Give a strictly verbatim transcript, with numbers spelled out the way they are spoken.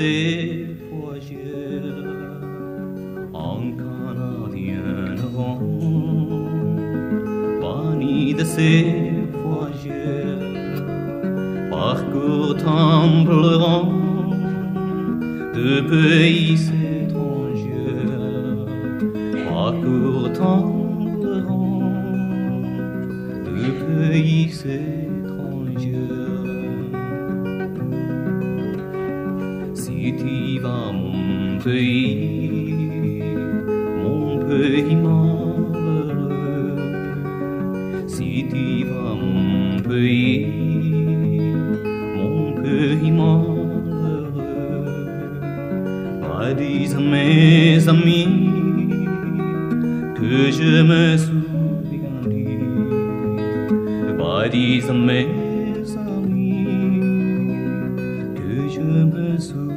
ces voyageurs en canadien banni de ces voyageurs parcourt en pleurant de pays étrangers, parcourt en pleurant de pays étrangers. Si tu vas mon pays, mon pays malheureux, si tu vas mon pays, mon pays malheureux, va dire à mes amis que je me souviendrai, va dire à mes amis que je me souviendrai.